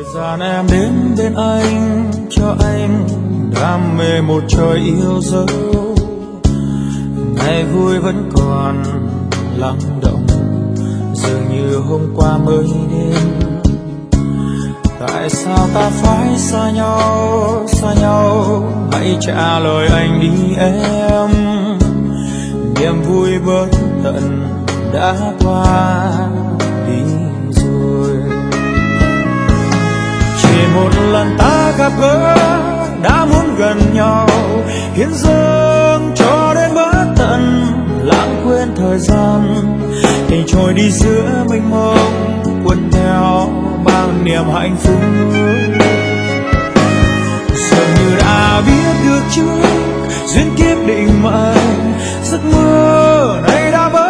gian em đến bên anh, cho anh đam mê một trời yêu dấu. Ngày vui vẫn còn lắng động, dường như hôm qua mới đến. Tại sao ta phải xa nhau, hãy trả lời anh đi em. Niềm vui bất tận đã qua đi rồi. Chỉ một lần ta gặp gỡ đã muốn gần nhau, hiến dâng cho đến bất tận, lãng quên thời gian. Tình trôi đi giữa mênh mông, quấn theo bao niềm hạnh phúc. Dường như đã biết được trước duyên kiếp định mệnh, giấc mơ này đã vỡ